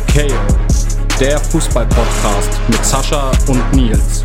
KO, der Fußball-Podcast mit Sascha und Nils.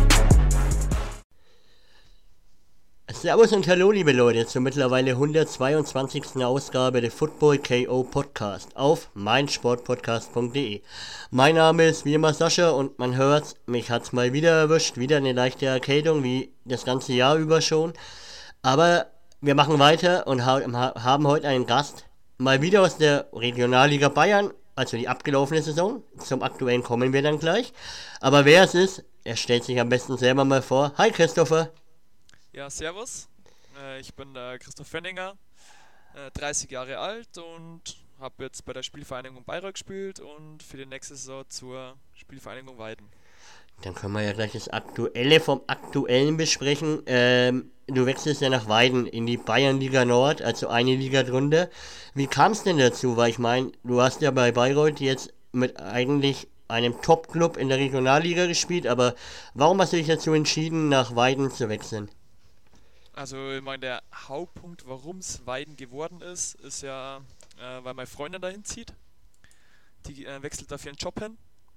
Servus und hallo liebe Leute zur mittlerweile 122. Ausgabe der Football KO Podcast auf meinsportpodcast.de. Mein Name ist wie immer Sascha und man hört, mich hat's mal wieder erwischt, wieder eine leichte Erkältung wie das ganze Jahr über schon. Aber wir machen weiter und haben heute einen Gast, mal wieder aus der Regionalliga Bayern, also die abgelaufene Saison. Zum aktuellen kommen wir dann gleich. Aber wer es ist, er stellt sich am besten selber mal vor. Hi Christopher. Ja, servus. Ich bin der Christoph Fenninger, 30 Jahre alt und habe jetzt bei der Spielvereinigung Bayreuth gespielt und für die nächste Saison zur Spielvereinigung Weiden. Dann können wir ja gleich das Aktuelle vom Aktuellen besprechen. Du wechselst ja nach Weiden in die Bayernliga Nord, also eine Liga drunter. Wie kam es denn dazu? Weil ich meine, du hast ja bei Bayreuth jetzt mit eigentlich einem Top-Club in der Regionalliga gespielt, aber warum hast du dich dazu entschieden, nach Weiden zu wechseln? Also ich meine, der Hauptpunkt, warum es Weiden geworden ist, ist ja, weil meine Freundin dahin zieht. Die wechselt dafür einen Job hin.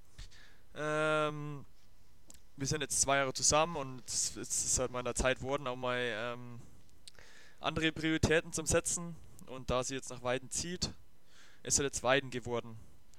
Wir sind jetzt 2 Jahre zusammen und es ist halt mal an der Zeit geworden, auch mal andere Prioritäten zum Setzen. Und da sie jetzt nach Weiden zieht, ist halt jetzt Weiden geworden.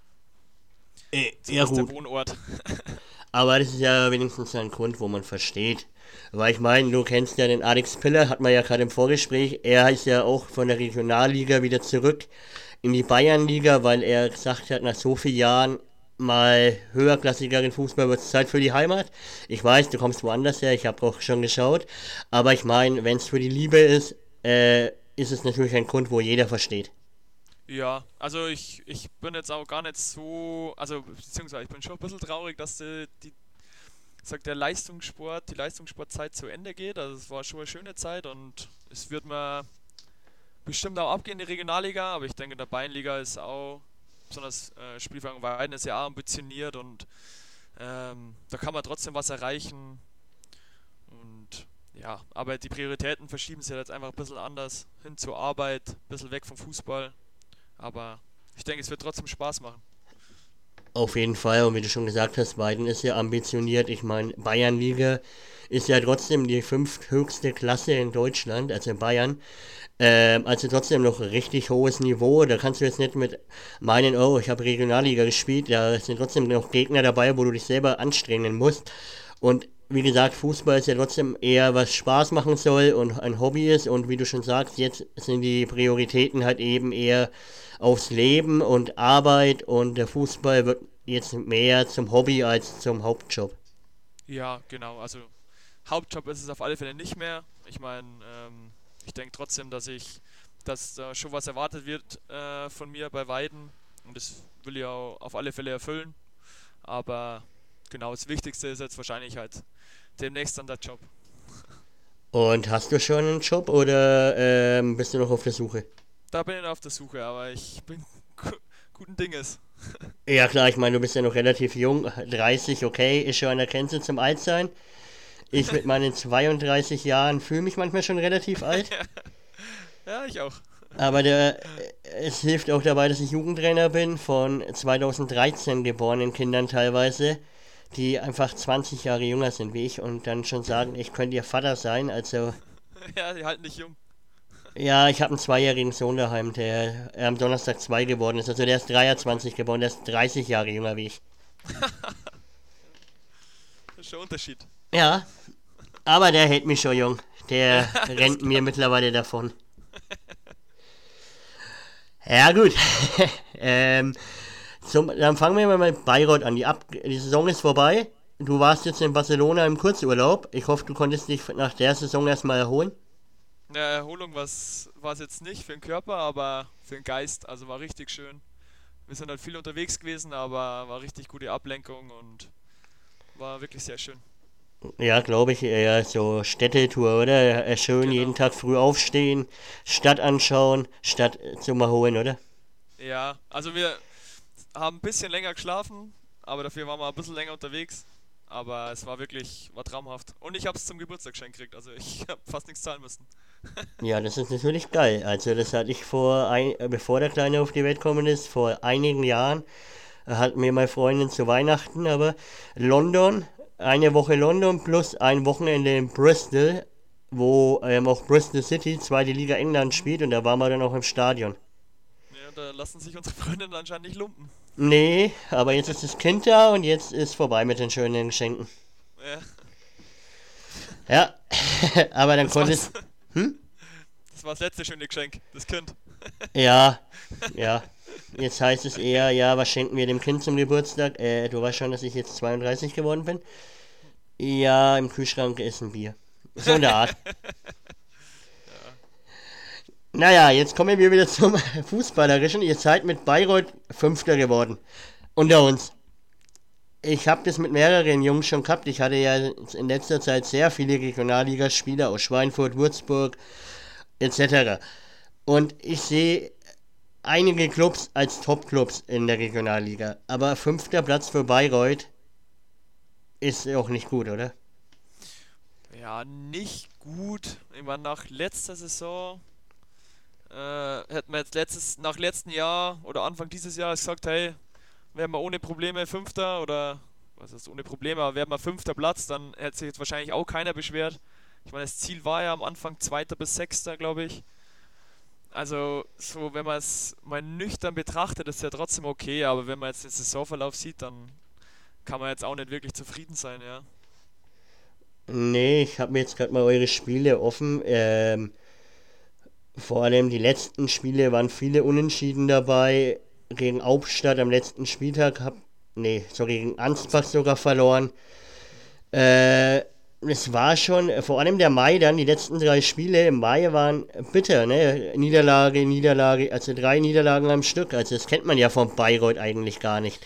Ja ist der gut, Wohnort. aber das ist ja wenigstens ein Grund, wo man versteht. Weil ich meine, du kennst ja den Alex Piller, hat man ja gerade im Vorgespräch. Er ist ja auch von der Regionalliga wieder zurück in die Bayernliga, weil er gesagt hat, nach so vielen Jahren mal höherklassigeren Fußball wird es Zeit für die Heimat. Ich weiß, du kommst woanders her, ich habe auch schon geschaut. Aber ich meine, wenn es für die Liebe ist es natürlich ein Grund, wo jeder versteht. Ja, also ich bin jetzt auch gar nicht so, also beziehungsweise ich bin schon ein bisschen traurig, dass die die Leistungssportzeit zu Ende geht. Also es war schon eine schöne Zeit und es wird mir bestimmt auch abgehen, die Regionalliga, aber ich denke, in der Bayernliga ist auch, besonders Spielvereinigung Weiden ist ja auch ambitioniert und da kann man trotzdem was erreichen. Und ja, aber die Prioritäten verschieben sich jetzt einfach ein bisschen anders hin zur Arbeit, ein bisschen weg vom Fußball. Aber ich denke, es wird trotzdem Spaß machen. Auf jeden Fall, und wie du schon gesagt hast, Weiden ist ja ambitioniert. Ich meine, Bayernliga ist ja trotzdem die 5. höchste Klasse in Deutschland, also in Bayern. Also trotzdem noch ein richtig hohes Niveau. Da kannst du jetzt nicht mit meinen, oh, ich habe Regionalliga gespielt. Da sind trotzdem noch Gegner dabei, wo du dich selber anstrengen musst. Und wie gesagt, Fußball ist ja trotzdem eher was Spaß machen soll und ein Hobby ist. Und wie du schon sagst, jetzt sind die Prioritäten halt eben eher aufs Leben und Arbeit. Und der Fußball wird jetzt mehr zum Hobby als zum Hauptjob. Ja, genau. Also Hauptjob ist es auf alle Fälle nicht mehr. Ich meine, ich denke trotzdem, dass da schon was erwartet wird von mir bei Weiden. Und das will ich auch auf alle Fälle erfüllen. Aber genau, das Wichtigste ist jetzt wahrscheinlich halt demnächst dann der Job. Und hast du schon einen Job oder bist du noch auf der Suche? Da bin ich noch auf der Suche, aber ich bin guten Dinges. Ja klar, ich meine, du bist ja noch relativ jung, 30, okay, ist schon an der Grenze zum Altsein. Ich mit meinen 32 Jahren fühle mich manchmal schon relativ alt. Ja, ich auch. Aber es hilft auch dabei, dass ich Jugendtrainer bin von 2013 geborenen Kindern teilweise, die einfach 20 Jahre jünger sind wie ich und dann schon sagen, ich könnte ihr Vater sein. Also Ja, die halten dich jung. ja, ich habe einen 2-jährigen Sohn daheim, der am Donnerstag 2 geworden ist. Also der ist 23 geboren, der ist 30 Jahre jünger wie ich. Das ist schon ein Unterschied. Ja, aber der hält mich schon jung. Der rennt mir mittlerweile davon. Ja gut. Dann fangen wir mal mit Bayreuth an. Die Saison ist vorbei. Du warst jetzt in Barcelona im Kurzurlaub. Ich hoffe, du konntest dich nach der Saison erstmal erholen. Eine Erholung war es jetzt nicht für den Körper, aber für den Geist. Also war richtig schön. Wir sind halt viel unterwegs gewesen, aber war richtig gute Ablenkung und war wirklich sehr schön. Ja, glaube ich, eher so Städtetour, oder? Schön Genau. jeden Tag früh aufstehen, Stadt anschauen, Stadt zum Erholen, oder? Ja, also wir haben ein bisschen länger geschlafen, aber dafür waren wir ein bisschen länger unterwegs. Aber es war traumhaft. Und ich habe es zum Geburtstag geschenkt gekriegt, also ich habe fast nichts zahlen müssen. Ja, das ist natürlich geil. Also das hatte ich bevor der Kleine auf die Welt gekommen ist, vor einigen Jahren, Hat mir meine Freundin zu Weihnachten, aber London, eine Woche London plus ein Wochenende in Bristol, wo auch Bristol City, zweite Liga England spielt und da waren wir dann auch im Stadion. Ja, da lassen sich unsere Freundinnen anscheinend nicht lumpen. Nee, aber jetzt ist das Kind da und jetzt ist vorbei mit den schönen Geschenken. Ja. Ja, aber dann Das konnte war's. es... Das war das letzte schöne Geschenk, das Kind. Ja, ja. Jetzt heißt es eher, ja, was schenken wir dem Kind zum Geburtstag? Du weißt schon, dass ich jetzt 32 geworden bin? Ja, im Kühlschrank ist ein Bier. So in der Art. Naja, jetzt kommen wir wieder zum Fußballerischen. Ihr seid mit Bayreuth Fünfter geworden. Unter uns. Ich habe das mit mehreren Jungs schon gehabt. Ich hatte ja in letzter Zeit sehr viele Regionalligaspieler aus Schweinfurt, Würzburg etc. Und ich sehe einige Clubs als Top-Clubs in der Regionalliga. Aber fünfter Platz für Bayreuth ist auch nicht gut, oder? Ja, nicht gut. Ich meine, nach letzter Saison hätten wir jetzt nach letztem Jahr oder Anfang dieses Jahres gesagt, hey, wären wir ohne Probleme Fünfter oder, was heißt ohne Probleme, aber wären wir fünfter Platz, dann hätte sich jetzt wahrscheinlich auch keiner beschwert. Ich meine, das Ziel war ja am Anfang zweiter bis sechster, glaube ich. Also, so, wenn man es mal nüchtern betrachtet, ist ja trotzdem okay, aber wenn man jetzt den Saisonverlauf sieht, dann kann man jetzt auch nicht wirklich zufrieden sein, ja. Nee, ich habe mir jetzt gerade mal eure Spiele offen. Vor allem die letzten Spiele waren viele Unentschieden dabei. Gegen Hauptstadt am letzten Spieltag gegen Ansbach sogar verloren. Es war schon, vor allem der Mai dann, die letzten 3 Spiele im Mai waren bitter, ne? Niederlage, also 3 Niederlagen am Stück. Also das kennt man ja von Bayreuth eigentlich gar nicht.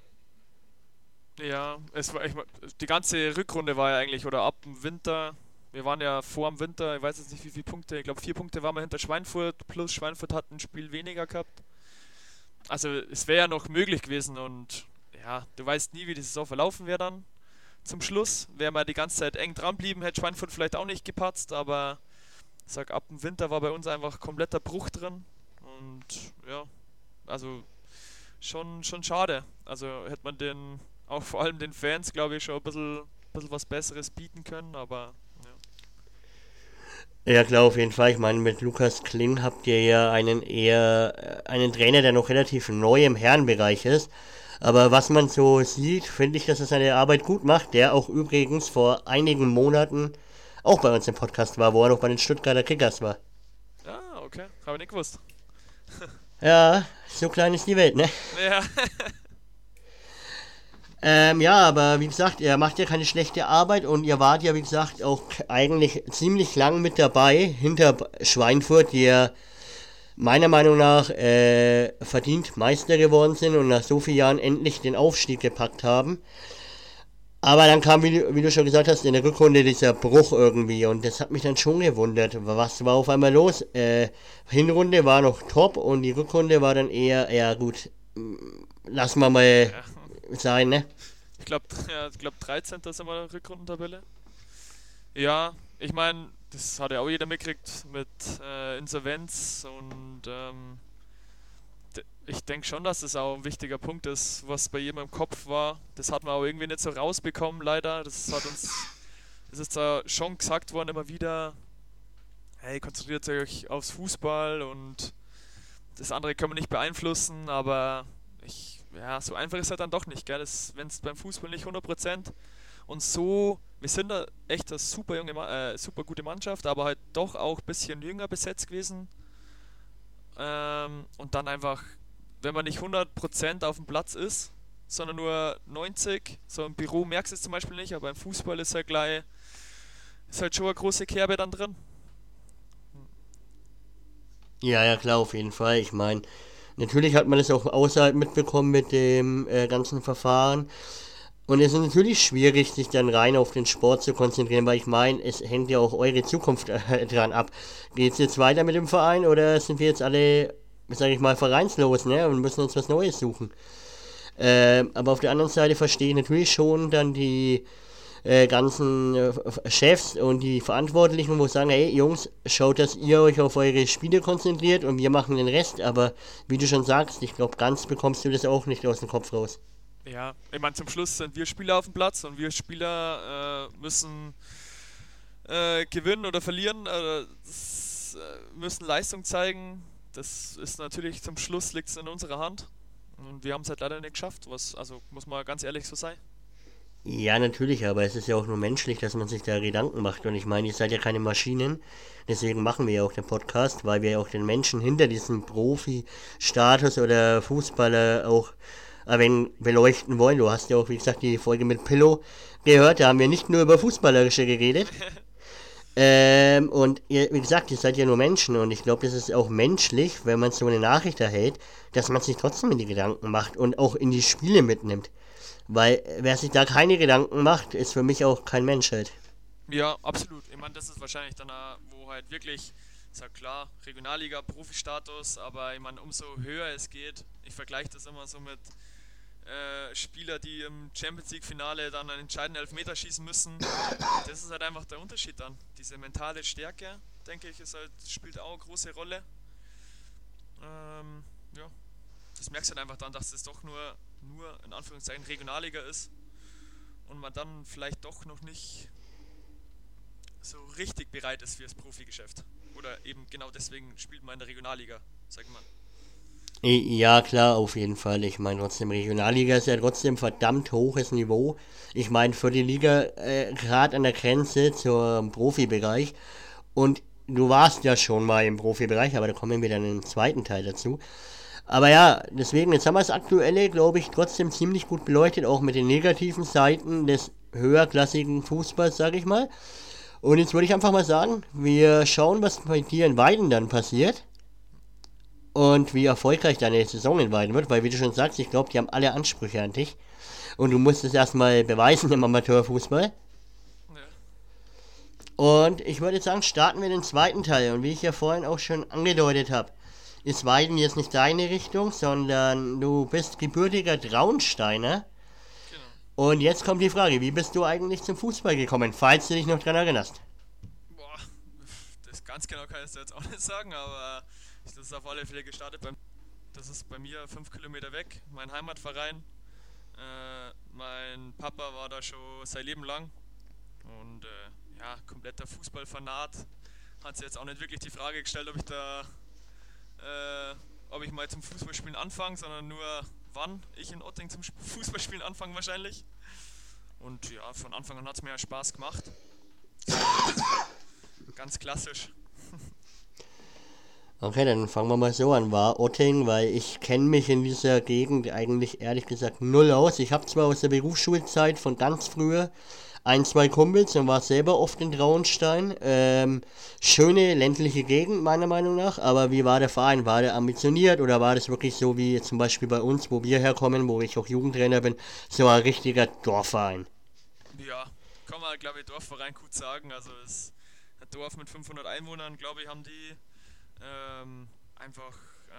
Ja, die ganze Rückrunde war ja eigentlich, oder ab dem Winter, wir waren ja vor dem Winter, ich weiß jetzt nicht wie viele Punkte, ich glaube 4 Punkte waren wir hinter Schweinfurt, plus Schweinfurt hat ein Spiel weniger gehabt. Also es wäre ja noch möglich gewesen und ja, du weißt nie, wie die Saison verlaufen wäre dann. Zum Schluss wären wir die ganze Zeit eng dran blieben, hätte Schweinfurt vielleicht auch nicht gepatzt, aber ich sag, ab dem Winter war bei uns einfach kompletter Bruch drin und ja, also schon schade. Also hätte man auch vor allem den Fans, glaube ich, schon ein bisschen was Besseres bieten können, aber ja. Ja klar, auf jeden Fall. Ich meine, mit Lukas Kling habt ihr ja einen Trainer, der noch relativ neu im Herrenbereich ist. Aber was man so sieht, finde ich, dass er seine Arbeit gut macht. Der auch übrigens vor einigen Monaten auch bei uns im Podcast war, wo er noch bei den Stuttgarter Kickers war. Ah, okay, habe ich nicht gewusst. Ja, so klein ist die Welt, ne? Ja. Ja, aber wie gesagt, ihr macht ja keine schlechte Arbeit und ihr wart ja, wie gesagt, auch eigentlich ziemlich lang mit dabei hinter Schweinfurt, die ja meiner Meinung nach verdient Meister geworden sind und nach so vielen Jahren endlich den Aufstieg gepackt haben. Aber dann kam, wie du schon gesagt hast, in der Rückrunde dieser Bruch irgendwie und das hat mich dann schon gewundert. Was war auf einmal los? Hinrunde war noch top und die Rückrunde war dann eher gut. Lassen wir mal sein, ne? Ich glaube 13. ist immer eine Rückrundentabelle. Ja, ich meine, das hat ja auch jeder mitgekriegt mit Insolvenz und ich denke schon, dass das auch ein wichtiger Punkt ist, was bei jedem im Kopf war. Das hat man auch irgendwie nicht so rausbekommen, leider. Das ist da schon gesagt worden immer wieder, hey, konzentriert euch aufs Fußball und das andere können wir nicht beeinflussen, aber so einfach ist halt dann doch nicht, gell? Wenn es beim Fußball nicht 100% und so, wir sind da echt eine super gute Mannschaft, aber halt doch auch ein bisschen jünger besetzt gewesen. Und dann einfach, wenn man nicht 100% auf dem Platz ist, sondern nur 90, so im Büro merkst du es zum Beispiel nicht, aber beim Fußball ist halt schon eine große Kerbe dann drin. Ja, klar, auf jeden Fall. Ich meine, natürlich hat man es auch außerhalb mitbekommen mit dem ganzen Verfahren. Und es ist natürlich schwierig, sich dann rein auf den Sport zu konzentrieren, weil ich meine, es hängt ja auch eure Zukunft dran ab. Geht es jetzt weiter mit dem Verein oder sind wir jetzt alle, sag ich mal, vereinslos, ne? Und müssen uns was Neues suchen. Aber auf der anderen Seite verstehe ich natürlich schon dann die ganzen Chefs und die Verantwortlichen, wo sagen, hey Jungs, schaut, dass ihr euch auf eure Spiele konzentriert und wir machen den Rest, aber wie du schon sagst, ich glaube, ganz bekommst du das auch nicht aus dem Kopf raus. Ja, ich meine, zum Schluss sind wir Spieler auf dem Platz und wir Spieler müssen gewinnen oder verlieren, müssen Leistung zeigen. Das ist natürlich, zum Schluss liegt es in unserer Hand. Und wir haben es halt leider nicht geschafft, also muss man ganz ehrlich so sein. Ja, natürlich, aber es ist ja auch nur menschlich, dass man sich da Gedanken macht. Und ich meine, ihr seid ja keine Maschinen. Deswegen machen wir ja auch den Podcast, weil wir ja auch den Menschen hinter diesem Profi-Status oder Fußballer auch ein wenig beleuchten wollen. Du hast ja auch, wie gesagt, die Folge mit Pillow gehört. Da haben wir nicht nur über Fußballerische geredet. Und ihr, wie gesagt, ihr seid ja nur Menschen. Und ich glaube, das ist auch menschlich, wenn man so eine Nachricht erhält, dass man sich trotzdem in die Gedanken macht und auch in die Spiele mitnimmt. Weil wer sich da keine Gedanken macht, ist für mich auch kein Mensch halt. Ja, absolut. Ich meine, das ist wahrscheinlich dann, wo halt wirklich, ist ja klar, Regionalliga, Profi-Status, aber ich meine, umso höher es geht, ich vergleiche das immer so mit Spieler, die im Champions League-Finale dann einen entscheidenden Elfmeter schießen müssen. Das ist halt einfach der Unterschied dann. Diese mentale Stärke, denke ich, spielt auch eine große Rolle. Ja, das merkst du halt einfach dann, dass es doch nur in Anführungszeichen Regionalliga ist und man dann vielleicht doch noch nicht so richtig bereit ist fürs Profigeschäft. Oder eben genau deswegen spielt man in der Regionalliga, sag ich mal. Ja, klar, auf jeden Fall. Ich meine, trotzdem, Regionalliga ist ja trotzdem verdammt hohes Niveau. Ich meine, für die Liga gerade an der Grenze zum Profibereich. Und du warst ja schon mal im Profibereich, aber da kommen wir dann im zweiten Teil dazu. Aber ja, deswegen, jetzt haben wir das Aktuelle, glaube ich, trotzdem ziemlich gut beleuchtet, auch mit den negativen Seiten des höherklassigen Fußballs, sage ich mal. Und jetzt würde ich einfach mal sagen, wir schauen, was bei dir in Weiden dann passiert. Und wie erfolgreich deine Saison in Weiden wird, weil wie du schon sagst, ich glaube, die haben alle Ansprüche an dich. Und du musst es erstmal beweisen im Amateurfußball. Ja. Und ich würde sagen, starten wir den zweiten Teil. Und wie ich ja vorhin auch schon angedeutet habe, ist Weiden jetzt nicht deine Richtung, sondern du bist gebürtiger Traunsteiner. Genau. Und jetzt kommt die Frage, wie bist du eigentlich zum Fußball gekommen, falls du dich noch dran erinnerst? Boah, das ganz genau kann ich jetzt auch nicht sagen, aber das ist auf alle Fälle gestartet. Das ist bei mir 5 Kilometer weg, mein Heimatverein. Mein Papa war da schon sein Leben lang und ja, kompletter Fußballfanat. Hat sich jetzt auch nicht wirklich die Frage gestellt, ob ich mal zum Fußballspielen anfange, sondern nur wann ich in Otting zum Fußballspielen anfange wahrscheinlich. Und ja, von Anfang an hat es mir ja Spaß gemacht. Ganz klassisch. Okay, dann fangen wir mal so an. War Otting, weil ich kenne mich in dieser Gegend eigentlich ehrlich gesagt null aus. Ich habe zwar aus der Berufsschulzeit von ganz früher ein, zwei Kumpels und war selber oft in Traunstein. Schöne ländliche Gegend meiner Meinung nach, aber wie war der Verein? War der ambitioniert oder war das wirklich so wie zum Beispiel bei uns, wo wir herkommen, wo ich auch Jugendtrainer bin, so ein richtiger Dorfverein? Ja, kann man glaube ich Dorfverein gut sagen. Also es ist ein Dorf mit 500 Einwohnern, glaube ich, haben die. Einfach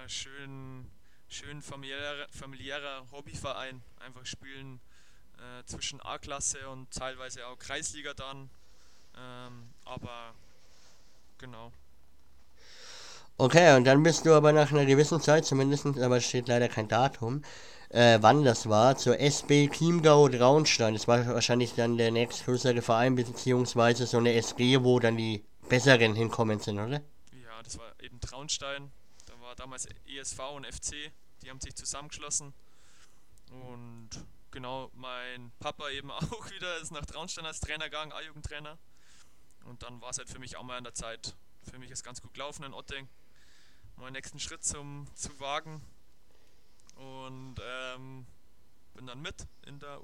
schön familiärer Hobbyverein. Einfach spielen zwischen A-Klasse und teilweise auch Kreisliga dann. Aber genau. Okay, und dann bist du aber nach einer gewissen Zeit, zumindest, aber steht leider kein Datum, wann das war, zur SB Chiemgau Traunstein. Das war wahrscheinlich dann der nächstgrößere Verein, beziehungsweise so eine SG, wo dann die Besseren hinkommen sind, oder? Ja, das war eben Traunstein. Da war damals ESV und FC, die haben sich zusammengeschlossen. Und genau, mein Papa eben auch wieder ist nach Traunstein als Trainer gegangen, A-Jugendtrainer. Und dann war es halt für mich auch mal an der Zeit. Für mich ist ganz gut gelaufen in Otting. Meinen nächsten Schritt zu wagen. Und bin dann mit in der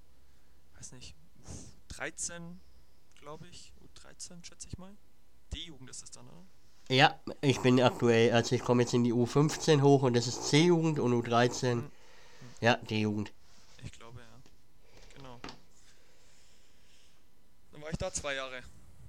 U13, glaube ich. U13, schätze ich mal. D-Jugend ist es dann, oder? Ja, ich bin aktuell, also ich komme jetzt in die U15 hoch und das ist C-Jugend und U13, ja, D-Jugend. Ich glaube, ja. Genau. Dann war ich da 2 Jahre.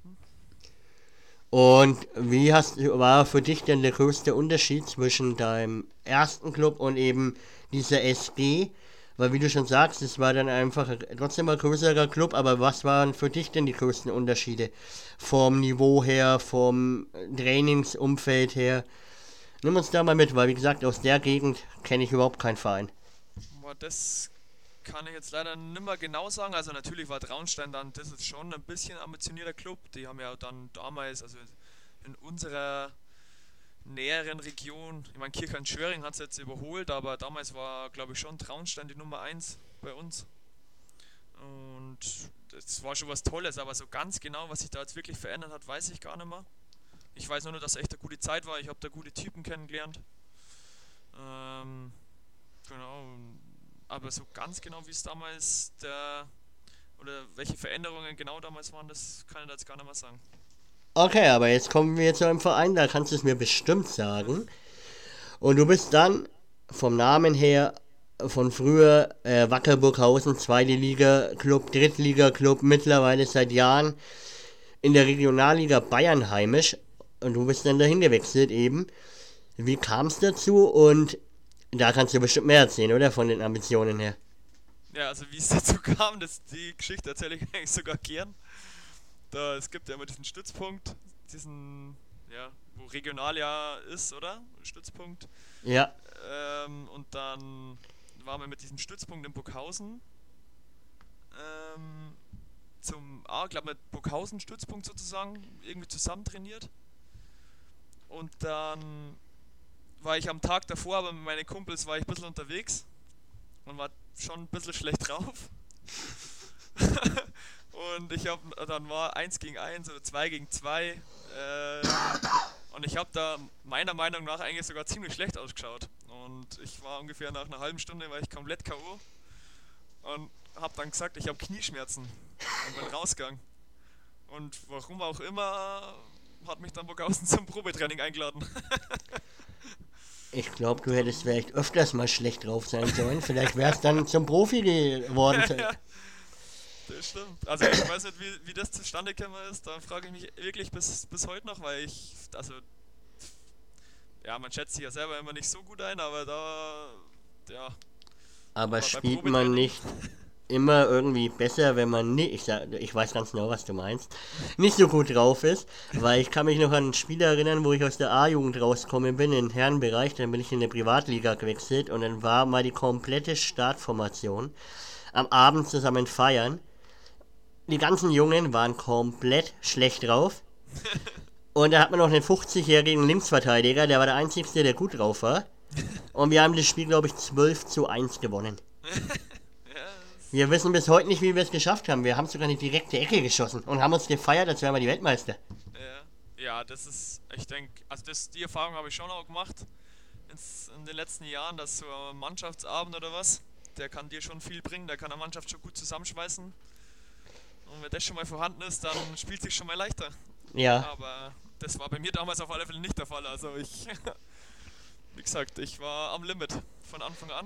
Und war für dich denn der größte Unterschied zwischen deinem ersten Club und eben dieser SG? Weil wie du schon sagst, es war dann einfach trotzdem ein größerer Club, aber was waren für dich denn die größten Unterschiede? Vom Niveau her, vom Trainingsumfeld her? Nimm uns da mal mit, weil wie gesagt, aus der Gegend kenne ich überhaupt keinen Verein. Boah, das kann ich jetzt leider nicht mehr genau sagen. Also natürlich war Traunstein dann, das ist schon ein bisschen ambitionierter Club. Die haben ja dann damals, also in unserer näheren Region, ich meine Kirchheim-Schöring hat es jetzt überholt, aber damals war glaube ich schon Traunstein die Nummer eins bei uns. Und das war schon was Tolles, aber so ganz genau, was sich da jetzt wirklich verändert hat, weiß ich gar nicht mehr. Ich weiß nur, dass es echt eine gute Zeit war. Ich habe da gute Typen kennengelernt. Genau. Aber so ganz genau, wie es damals oder welche Veränderungen genau damals waren, das kann ich da jetzt gar nicht mehr sagen. Okay, aber jetzt kommen wir zu einem Verein, da kannst du es mir bestimmt sagen. Und du bist dann vom Namen her von früher Wacker Burghausen, zweite Liga Club, Drittliga Club, mittlerweile seit Jahren in der Regionalliga Bayern heimisch. Und du bist dann dahin gewechselt eben. Wie kam es dazu? Und da kannst du bestimmt mehr erzählen, oder? Von den Ambitionen her. Ja, also wie es dazu kam, die Geschichte erzähle ich eigentlich sogar gern. Es gibt ja immer diesen Stützpunkt, ja, wo Regionaljahr ist, oder? Stützpunkt. Ja. Und dann waren wir mit diesem Stützpunkt in Burghausen ich glaube mit Burghausen Stützpunkt sozusagen, irgendwie zusammen trainiert. Und dann war ich am Tag davor, aber mit meinen Kumpels war ich ein bisschen unterwegs und war schon ein bisschen schlecht drauf. Und dann war 1 gegen 1 oder 2 gegen 2 und ich habe da meiner Meinung nach eigentlich sogar ziemlich schlecht ausgeschaut. Und ich war ungefähr nach einer halben Stunde, war ich komplett K.O. und habe dann gesagt, ich habe Knieschmerzen und bin rausgegangen. Und warum auch immer hat mich dann Burghausen zum Probetraining eingeladen. Ich glaube, du hättest vielleicht öfters mal schlecht drauf sein sollen. Vielleicht wär's dann zum Profi geworden. Ja, das stimmt. Also ich weiß nicht, wie das zustande gekommen ist. Da frage ich mich wirklich bis heute noch, weil man schätzt sich ja selber immer nicht so gut ein, aber aber spielt man nicht immer irgendwie besser, wenn man nicht, ich weiß ganz genau, was du meinst, nicht so gut drauf ist, weil ich kann mich noch an ein Spiel erinnern, wo ich aus der A-Jugend rausgekommen bin, im Herrenbereich, dann bin ich in eine Privatliga gewechselt und dann war mal die komplette Startformation am Abend zusammen feiern. Die ganzen Jungen waren komplett schlecht drauf und da hat man noch einen 50-jährigen Linksverteidiger, der war der Einzige, der gut drauf war und wir haben das Spiel, glaube ich, 12:1 gewonnen. Wir wissen bis heute nicht, wie wir es geschafft haben. Wir haben sogar eine direkte Ecke geschossen und haben uns gefeiert, als wären wir die Weltmeister. Ja, das ist, ich denke, also die Erfahrung habe ich schon auch gemacht in den letzten Jahren, dass so ein Mannschaftsabend oder was, der kann dir schon viel bringen, der kann eine Mannschaft schon gut zusammenschweißen. Und wenn das schon mal vorhanden ist, dann spielt es sich schon mal leichter. Ja. Aber das war bei mir damals auf alle Fälle nicht der Fall. Also wie gesagt, ich war am Limit von Anfang an.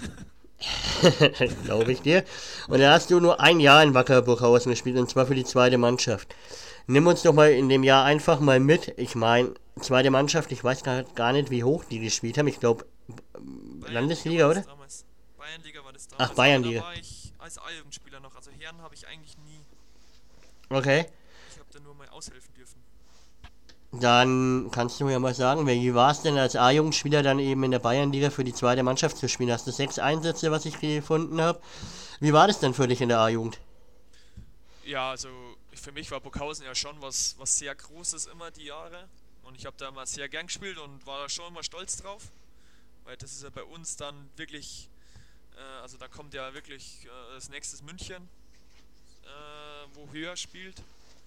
Glaube ich dir. Und da hast du nur ein Jahr in Wacker Burghausen gespielt, und zwar für die zweite Mannschaft. Nimm uns doch mal in dem Jahr einfach mal mit. Ich meine, zweite Mannschaft, ich weiß gar nicht, wie hoch die gespielt haben. Ich glaube, Landesliga, oder? Bayernliga war das damals. Ach, Bayernliga. Da war ich als A-Jugendspieler noch. Also Herren habe ich eigentlich nie. Okay. Ich habe da nur mal aushelfen dürfen. Dann kannst du mir ja mal sagen, wie war es denn als A-Jugendspieler dann eben in der Bayernliga für die zweite Mannschaft zu spielen? Hast du 6 Einsätze, was ich gefunden habe? Wie war das denn für dich in der A-Jugend? Ja, also für mich war Burghausen ja schon was sehr Großes immer die Jahre. Und ich habe da immer sehr gern gespielt und war da schon immer stolz drauf. Weil das ist ja bei uns dann wirklich, also da kommt ja wirklich das nächste München, wo höher spielt.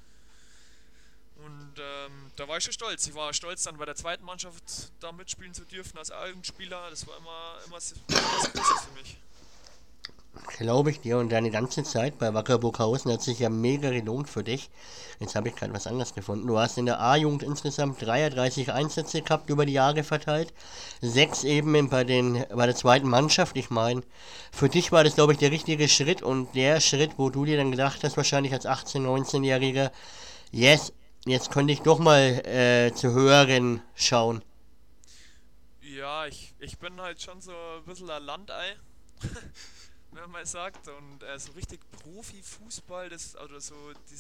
Und da war ich schon stolz. Ich war stolz, dann bei der zweiten Mannschaft da mitspielen zu dürfen als A-Jugendspieler. Das war immer was Großes für mich. Glaube ich dir, und deine ganze Zeit bei Wacker Burghausen hat sich ja mega gelohnt für dich. Jetzt habe ich gerade was anderes gefunden. Du hast in der A-Jugend insgesamt 33 Einsätze gehabt, über die Jahre verteilt. 6 eben bei der zweiten Mannschaft. Ich meine, für dich war das, glaube ich, der richtige Schritt und der Schritt, wo du dir dann gedacht hast, wahrscheinlich als 18-, 19-Jähriger, yes, jetzt könnte ich doch mal zu höheren schauen. Ja, ich bin halt schon so ein bisschen ein Landei. wenn man mal sagt. Und so richtig Profifußball, also so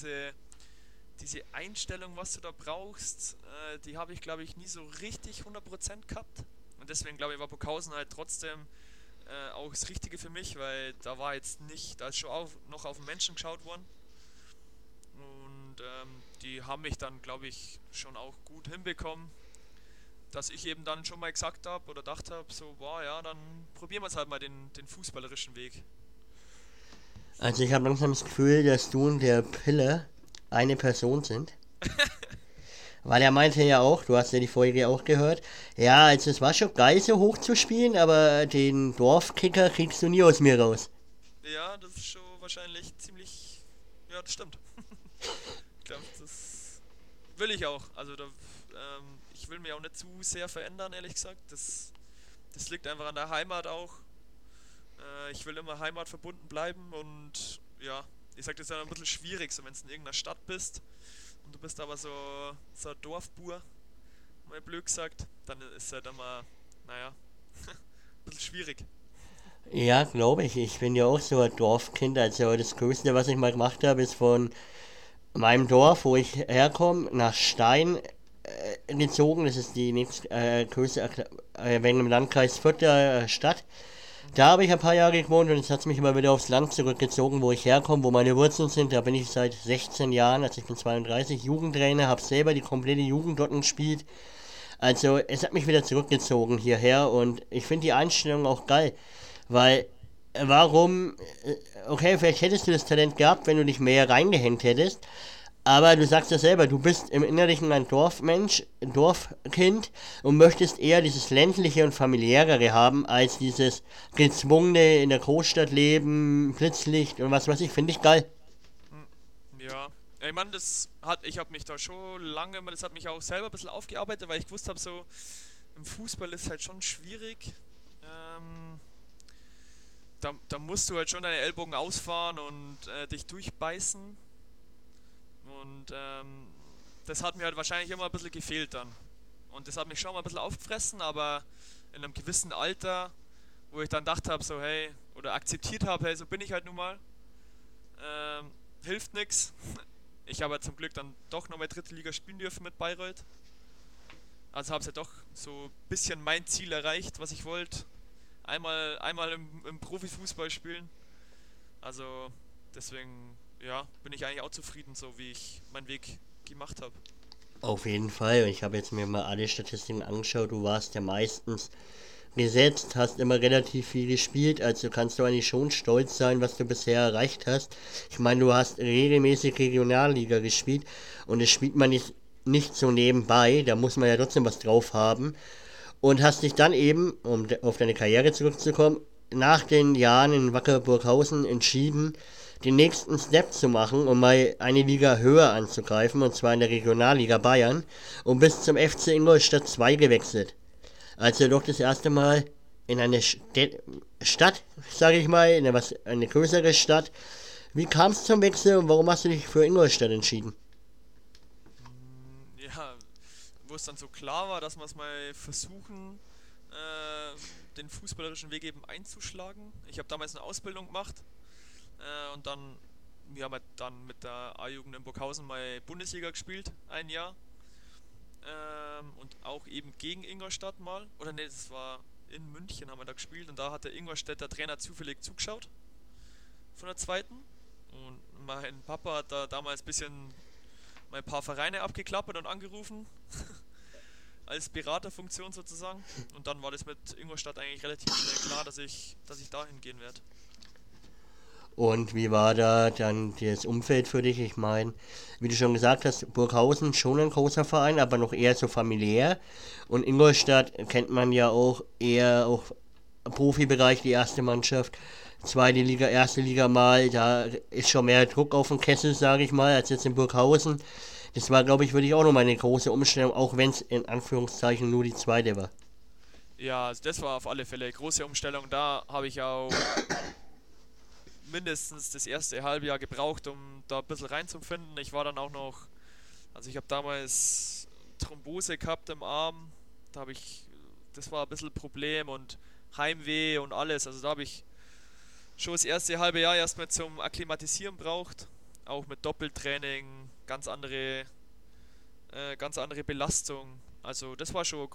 diese Einstellung, was du da brauchst, die habe ich, glaube ich, nie so richtig 100% gehabt. Und deswegen, glaube ich, war Burghausen halt trotzdem auch das Richtige für mich, weil da war jetzt nicht, da ist schon noch auf den Menschen geschaut worden. Und die haben mich dann, glaube ich, schon auch gut hinbekommen, dass ich eben dann schon mal gesagt habe oder gedacht habe, so, boah, ja, dann probieren wir es halt mal den fußballerischen Weg. Also ich habe langsam das Gefühl, dass du und der Pille eine Person sind. Weil er meinte ja auch, du hast ja die Folge auch gehört, ja, also es war schon geil, so hoch zu spielen, aber den Dorfkicker kriegst du nie aus mir raus. Ja, das ist schon wahrscheinlich ziemlich, ja, das stimmt. Ich glaube, das will ich auch. Also ich will mich auch nicht zu sehr verändern, ehrlich gesagt. Das liegt einfach an der Heimat auch. Ich will immer heimatverbunden bleiben und ja, ich sag, das ist ja ein bisschen schwierig, so wenn du in irgendeiner Stadt bist und du bist aber so ein Dorfbur, mal blöd gesagt, dann ist es halt immer, naja, ein bisschen schwierig. Ja, glaube ich. Ich bin ja auch so ein Dorfkind. Also das Größte, was ich mal gemacht habe, ist von meinem Dorf, wo ich herkomme, nach Stein gezogen. Das ist die nächstgrößte, wenn im Landkreis Fürth Stadt. Da habe ich ein paar Jahre gewohnt und jetzt hat es mich immer wieder aufs Land zurückgezogen, wo ich herkomme, wo meine Wurzeln sind. Da bin ich seit 16 Jahren, also ich bin 32, Jugendtrainer, habe selber die komplette Jugend dort gespielt. Also es hat mich wieder zurückgezogen hierher und ich finde die Einstellung auch geil, weil warum, okay, vielleicht hättest du das Talent gehabt, wenn du dich mehr reingehängt hättest, aber du sagst ja selber, du bist im Innerlichen ein Dorfmensch, ein Dorfkind und möchtest eher dieses ländliche und familiärere haben, als dieses gezwungene in der Großstadt leben, Blitzlicht und was weiß ich, finde ich geil. Hm, ja, ich meine, ich habe mich da schon lange, das hat mich auch selber ein bisschen aufgearbeitet, weil ich gewusst habe, so im Fußball ist halt schon schwierig. Ähm, da musst du halt schon deine Ellbogen ausfahren und dich durchbeißen. Und das hat mir halt wahrscheinlich immer ein bisschen gefehlt dann. Und das hat mich schon mal ein bisschen aufgefressen, aber in einem gewissen Alter, wo ich dann gedacht habe, so hey, oder akzeptiert habe, hey, so bin ich halt nun mal, hilft nix. Ich habe ja zum Glück dann doch nochmal dritte Liga spielen dürfen mit Bayreuth. Also habe ich ja doch so ein bisschen mein Ziel erreicht, was ich wollte. Einmal im Profifußball spielen. Also deswegen, ja, bin ich eigentlich auch zufrieden, so wie ich meinen Weg gemacht habe. Auf jeden Fall. Ich habe jetzt mir mal alle Statistiken angeschaut. Du warst ja meistens gesetzt, hast immer relativ viel gespielt, also kannst du eigentlich schon stolz sein, was du bisher erreicht hast. Ich meine, du hast regelmäßig Regionalliga gespielt und das spielt man nicht so nebenbei, da muss man ja trotzdem was drauf haben. Und hast dich dann eben, um auf deine Karriere zurückzukommen, nach den Jahren in Wacker Burghausen entschieden, den nächsten Step zu machen, um mal eine Liga höher anzugreifen, und zwar in der Regionalliga Bayern, und bis zum FC Ingolstadt 2 gewechselt. Also doch das erste Mal in eine Stadt, sage ich mal, eine größere Stadt. Wie kam es zum Wechsel und warum hast du dich für Ingolstadt entschieden? Ja, wo es dann so klar war, dass wir es mal versuchen, den fußballerischen Weg eben einzuschlagen. Ich habe damals eine Ausbildung gemacht und dann, wir haben halt dann mit der A-Jugend in Burghausen mal Bundesliga gespielt, ein Jahr. Und auch eben gegen Ingolstadt mal. Oder ne, das war in München haben wir da gespielt und da hat der Ingolstädter Trainer zufällig zugeschaut von der zweiten. Und mein Papa hat da damals ein bisschen mal ein paar Vereine abgeklappert und angerufen. Als Beraterfunktion sozusagen. Und dann war das mit Ingolstadt eigentlich relativ schnell klar, dass ich dahin gehen werde. Und wie war da dann das Umfeld für dich? Ich meine, wie du schon gesagt hast, Burghausen schon ein großer Verein, aber noch eher so familiär. Und Ingolstadt kennt man ja auch eher auch Profibereich, die erste Mannschaft, zweite Liga, erste Liga mal. Da ist schon mehr Druck auf dem Kessel, sage ich mal, als jetzt in Burghausen. Das war, glaube ich, wirklich auch nochmal eine große Umstellung, auch wenn es in Anführungszeichen nur die zweite war. Ja, also das war auf alle Fälle eine große Umstellung. Da habe ich auch mindestens das erste Halbjahr gebraucht, um da ein bisschen reinzufinden. Ich war dann auch noch, also ich habe damals Thrombose gehabt im Arm, das war ein bisschen ein Problem und Heimweh und alles. Also da habe ich schon das erste halbe Jahr erstmal zum Akklimatisieren braucht. Auch mit Doppeltraining, ganz andere Belastung. Also das war schon ein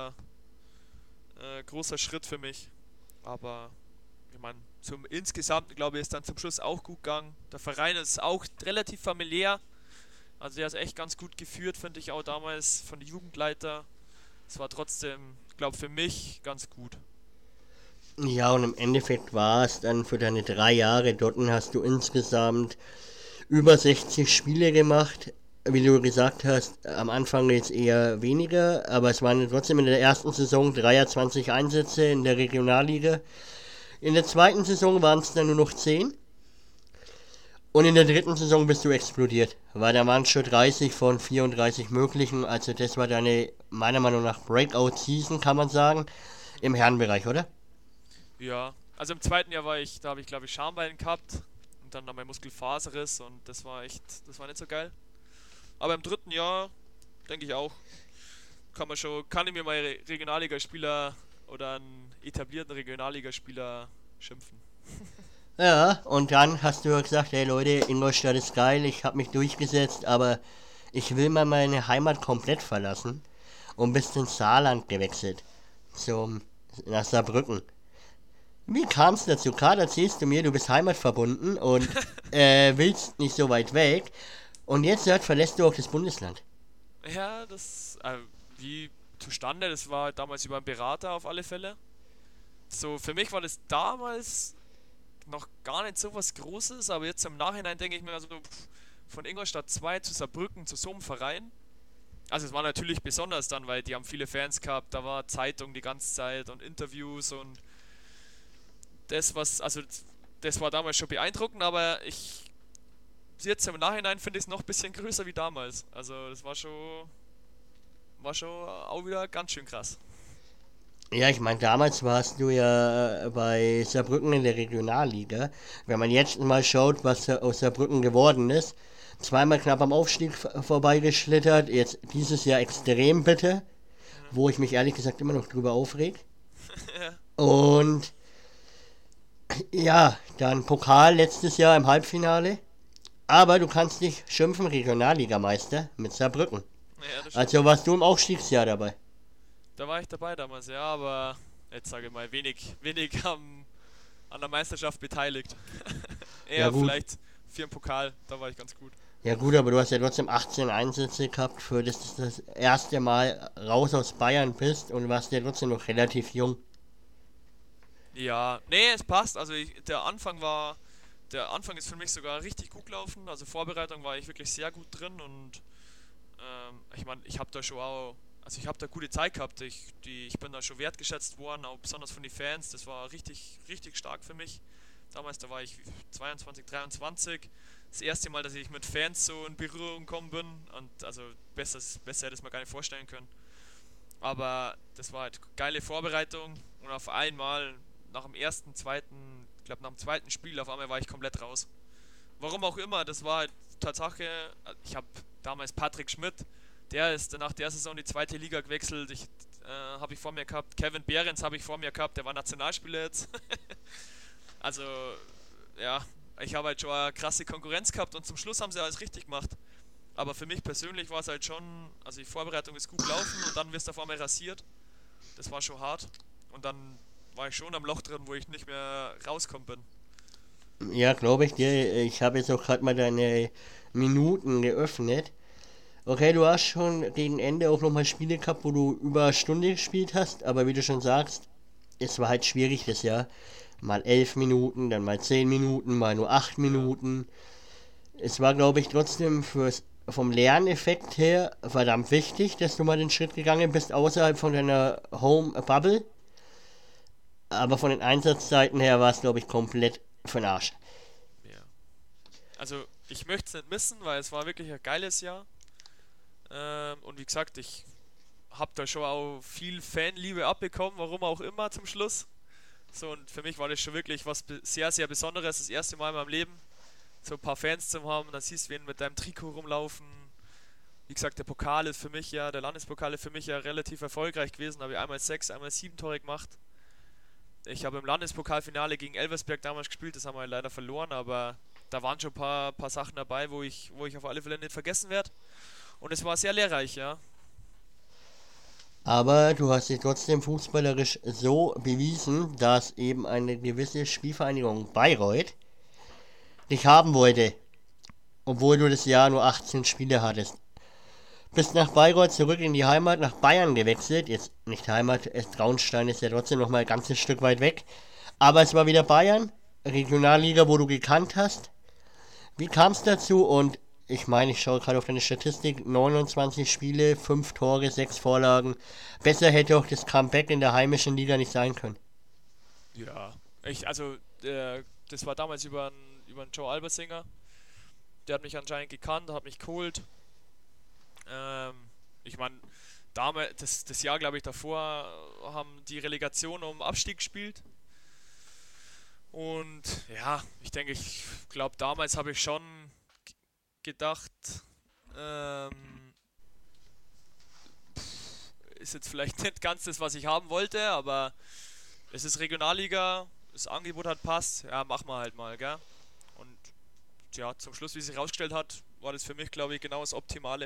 großer Schritt für mich. Aber ich meine, zum Insgesamt glaube ich ist dann zum Schluss auch gut gegangen. Der Verein ist auch relativ familiär. Also der ist echt ganz gut geführt, finde ich auch damals von den Jugendleiter. Es war trotzdem, glaube für mich ganz gut. Ja, und im Endeffekt war es dann für deine 3 Jahre dort hast du insgesamt über 60 Spiele gemacht. Wie du gesagt hast, am Anfang jetzt eher weniger, aber es waren trotzdem in der ersten Saison 23 Einsätze in der Regionalliga. In der zweiten Saison waren es dann nur noch 10. Und in der dritten Saison bist du explodiert, weil da waren schon 30 von 34 möglichen. Also das war deine, meiner Meinung nach, Breakout-Season, kann man sagen, im Herrenbereich, oder? Ja, also im zweiten Jahr da habe ich glaube ich Schambein gehabt und dann noch mein Muskelfaserriss und das war nicht so geil. Aber im dritten Jahr denke ich auch, kann ich mir mal Regionalligaspieler oder einen etablierten Regionalligaspieler schimpfen. Ja, und dann hast du ja gesagt, hey Leute, Ingolstadt ist geil, ich habe mich durchgesetzt, aber ich will mal meine Heimat komplett verlassen und bist ins Saarland gewechselt, nach Saarbrücken. Wie kam es dazu? Gerade erzählst du mir, du bist heimatverbunden und willst nicht so weit weg und jetzt verlässt du auch das Bundesland. Ja, wie zustande, das war damals über einen Berater auf alle Fälle. So, für mich war das damals noch gar nicht so was Großes, aber jetzt im Nachhinein denke ich mir also von Ingolstadt 2 zu Saarbrücken zu so einem Verein. Also es war natürlich besonders dann, weil die haben viele Fans gehabt, da war Zeitung die ganze Zeit und Interviews und das war damals schon beeindruckend, aber jetzt im Nachhinein finde ich es noch ein bisschen größer wie damals. Also das war schon auch wieder ganz schön krass. Ja, ich meine, damals warst du ja bei Saarbrücken in der Regionalliga. Wenn man jetzt mal schaut, was aus Saarbrücken geworden ist, zweimal knapp am Aufstieg vorbeigeschlittert, jetzt dieses Jahr extrem bitter, wo ich mich ehrlich gesagt immer noch drüber aufreg. Und ja, dann Pokal letztes Jahr im Halbfinale. Aber du kannst dich schimpfen, Regionalligameister mit Saarbrücken. Ja, das stimmt. Also warst du im Aufstiegsjahr dabei. Da war ich dabei damals, ja, aber jetzt sage ich mal, wenig an der Meisterschaft beteiligt. Ja Eher gut. vielleicht für den Pokal, da war ich ganz gut. Ja gut, aber du hast ja trotzdem 18 Einsätze gehabt, für das du das erste Mal raus aus Bayern bist und warst ja trotzdem noch relativ jung. Ja, nee, es passt. Also der Anfang ist für mich sogar richtig gut gelaufen. Also Vorbereitung war ich wirklich sehr gut drin und ich meine, ich habe da gute Zeit gehabt. Ich bin da schon wertgeschätzt worden, auch besonders von den Fans. Das war richtig, richtig stark für mich. Damals, da war ich 22, 23. Das erste Mal, dass ich mit Fans so in Berührung gekommen bin. Und also besser hätte ich es mir gar nicht vorstellen können. Aber das war halt geile Vorbereitung. Und auf einmal, nach dem nach dem zweiten Spiel, auf einmal war ich komplett raus. Warum auch immer, das war halt Tatsache. Ich habe damals Patrick Schmidt, der ist nach der Saison in die zweite Liga gewechselt. Habe ich vor mir gehabt. Kevin Behrens habe ich vor mir gehabt, der war Nationalspieler jetzt. Also, ja, ich habe halt schon eine krasse Konkurrenz gehabt und zum Schluss haben sie alles richtig gemacht. Aber für mich persönlich war es halt schon, also die Vorbereitung ist gut gelaufen und dann wirst du auf einmal rasiert. Das war schon hart. Und dann war ich schon am Loch drin, wo ich nicht mehr rauskommen bin. Ja, glaube ich dir. Ich habe jetzt auch gerade mal deine Minuten geöffnet. Okay, du hast schon gegen Ende auch nochmal Spiele gehabt, wo du über eine Stunde gespielt hast, aber wie du schon sagst, es war halt schwierig das Jahr. Mal 11 Minuten, dann mal 10 Minuten, mal nur 8 Ja, Minuten. Es war, glaube ich, trotzdem vom Lerneffekt her verdammt wichtig, dass du mal den Schritt gegangen bist außerhalb von deiner Home Bubble. Aber von den Einsatzzeiten her war es, glaube ich, komplett für den Arsch. ja. Also ich möchte es nicht missen, weil es war wirklich ein geiles Jahr. Und wie gesagt, ich habe da schon auch viel Fanliebe abbekommen, warum auch immer zum Schluss. So, und für mich war das schon wirklich was sehr, sehr Besonderes, das erste Mal in meinem Leben, so ein paar Fans zu haben. Dann siehst du wen mit deinem Trikot rumlaufen. Wie gesagt, der Landespokal ist für mich ja relativ erfolgreich gewesen. Habe ich einmal 6, einmal 7 Tore gemacht. Ich habe im Landespokalfinale gegen Elversberg damals gespielt, das haben wir leider verloren, aber da waren schon ein paar Sachen dabei, wo ich auf alle Fälle nicht vergessen werde. Und es war sehr lehrreich, ja. Aber du hast dich trotzdem fußballerisch so bewiesen, dass eben eine gewisse Spielvereinigung Bayreuth dich haben wollte, obwohl du das Jahr nur 18 Spiele hattest. Bist nach Bayreuth zurück in die Heimat, nach Bayern gewechselt. Jetzt nicht Heimat, Traunstein ist ja trotzdem noch mal ein ganzes Stück weit weg. Aber es war wieder Bayern, Regionalliga, wo du gekannt hast. Wie kam es dazu? Und ich meine, ich schaue gerade auf deine Statistik, 29 Spiele, 5 Tore, 6 Vorlagen. Besser hätte auch das Comeback in der heimischen Liga nicht sein können. Ja. Das war damals über einen Joe Albersinger. Der hat mich anscheinend gekannt, hat mich geholt. Ähm, Ich meine, damals, das Jahr, glaube ich, davor haben die Relegation um Abstieg gespielt. Und ja, ich glaube, damals habe ich schon gedacht, ähm, ist jetzt vielleicht nicht ganz das, was ich haben wollte, aber es ist Regionalliga, das Angebot hat passt, ja, machen wir halt mal, gell? Und ja, zum Schluss, wie sich herausgestellt hat, war das für mich, glaube ich, genau das Optimale.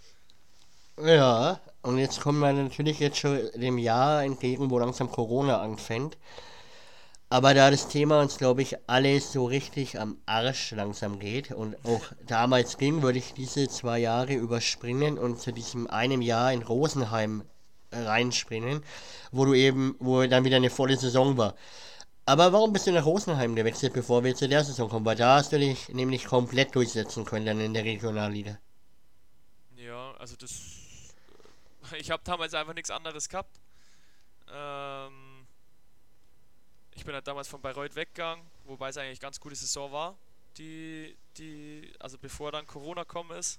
Ja, und jetzt kommen wir natürlich jetzt schon dem Jahr entgegen, wo langsam Corona anfängt. Aber da das Thema uns, glaube ich, alles so richtig am Arsch langsam geht und auch damals ging, würde ich diese 2 Jahre überspringen und zu diesem einem Jahr in Rosenheim reinspringen, wo dann wieder eine volle Saison war. Aber warum bist du nach Rosenheim gewechselt, bevor wir zu der Saison kommen? Weil da hast du dich nämlich komplett durchsetzen können dann in der Regionalliga. Ja, also ich habe damals einfach nichts anderes gehabt. Ähm, Ich bin halt damals von Bayreuth weggegangen, wobei es eigentlich ganz gute Saison war, also bevor dann Corona gekommen ist.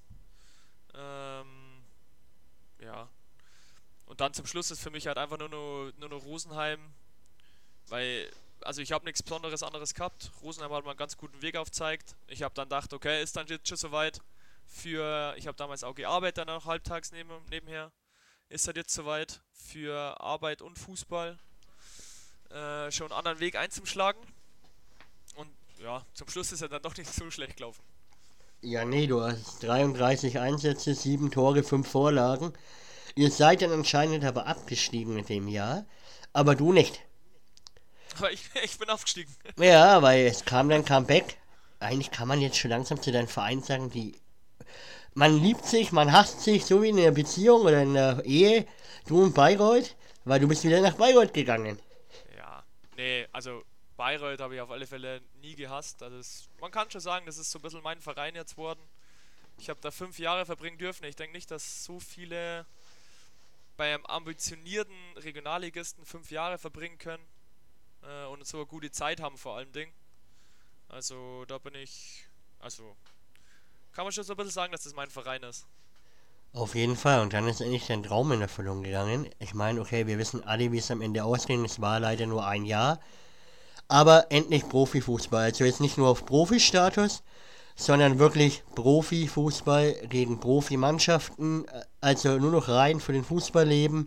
Ähm, ja. Und dann zum Schluss ist für mich halt einfach nur noch Rosenheim, weil, also ich habe nichts Besonderes anderes gehabt. Rosenheim hat mir einen ganz guten Weg aufgezeigt. Ich habe dann gedacht, okay, ist dann jetzt schon soweit ich habe damals auch gearbeitet, dann noch halbtags nebenher. Ist das jetzt soweit für Arbeit und Fußball schon einen anderen Weg einzuschlagen? Und ja, zum Schluss ist er dann doch nicht so schlecht gelaufen. Ja, nee, du hast 33 Einsätze, 7 Tore, 5 Vorlagen. Ihr seid dann anscheinend aber abgestiegen in dem Jahr, aber du nicht. Aber ich bin aufgestiegen. Ja, weil es kam dann Comeback. Eigentlich kann man jetzt schon langsam zu deinem Verein sagen, man liebt sich, man hasst sich, so wie in einer Beziehung oder in einer Ehe. Du und Bayreuth, weil du bist wieder nach Bayreuth gegangen. Ja, nee, also Bayreuth habe ich auf alle Fälle nie gehasst. Man kann schon sagen, das ist so ein bisschen mein Verein jetzt worden. Ich habe da 5 Jahre verbringen dürfen. Ich denke nicht, dass so viele bei einem ambitionierten Regionalligisten 5 Jahre verbringen können und so eine gute Zeit haben vor allem Ding. Also also kann man schon so ein bisschen sagen, dass das mein Verein ist. Auf jeden Fall, und dann ist endlich dein Traum in Erfüllung gegangen. Ich meine, okay, wir wissen alle, wie es am Ende ausging. Es war leider nur ein Jahr. Aber endlich Profifußball. Also jetzt nicht nur auf Profistatus, sondern wirklich Profifußball gegen Profimannschaften. Also nur noch rein für den Fußballleben.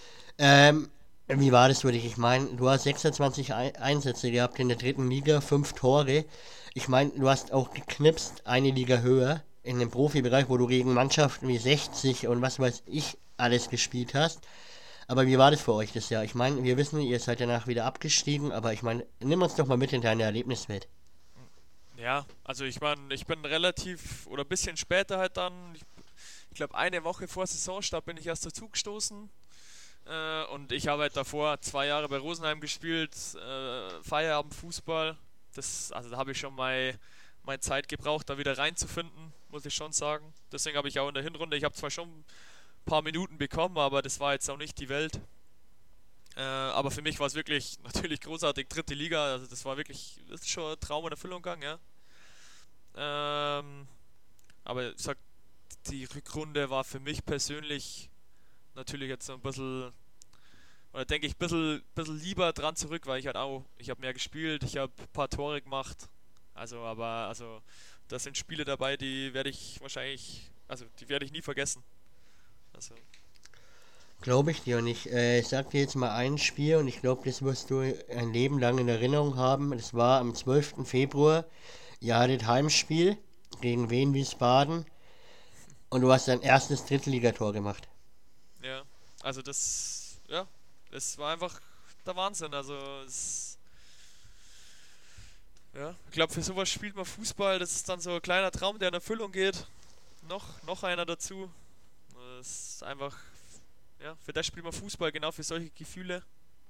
Wie war das für dich? Ich meine, du hast 26 Einsätze gehabt in der dritten Liga, 5 Tore. Ich meine, du hast auch geknipst, eine Liga höher in dem Profibereich, wo du gegen Mannschaften wie 60 und was weiß ich alles gespielt hast. Aber wie war das für euch das Jahr? Ich meine, wir wissen, ihr seid danach wieder abgestiegen, aber ich meine, nimm uns doch mal mit in deine Erlebniswelt. Ja, also ich meine, ich bin relativ oder ein bisschen später halt dann, ich glaube eine Woche vor Saisonstart bin ich erst dazu gestoßen. Und ich habe halt davor 2 Jahre bei Rosenheim gespielt, Feierabendfußball. Also da habe ich schon meine Zeit gebraucht, da wieder reinzufinden, muss ich schon sagen. Deswegen habe ich auch in der Hinrunde, ich habe zwar schon ein paar Minuten bekommen, aber das war jetzt auch nicht die Welt. Aber für mich war es wirklich natürlich großartig, dritte Liga, also das ist schon ein Traum in Erfüllung gegangen, ja. Ähm, aber ich sag, die Rückrunde war für mich persönlich natürlich jetzt so ein bisschen, oder denke ich, bisschen lieber dran zurück, weil ich habe mehr gespielt, ich habe ein paar Tore gemacht. Also, das sind Spiele dabei, die werde ich nie vergessen. Also, Glaube ich dir. Und ich sag dir jetzt mal ein Spiel und ich glaube, das wirst du ein Leben lang in Erinnerung haben. Das war am 12. Februar. Ihr hattet Heimspiel gegen Wien Wiesbaden und du hast dein erstes Drittligator gemacht. Ja, also das war einfach der Wahnsinn. Also ja, ich glaube, für sowas spielt man Fußball. Das ist dann so ein kleiner Traum, der in Erfüllung geht. Noch einer dazu. Das ist einfach, ja, für das spielt man Fußball, genau für solche Gefühle.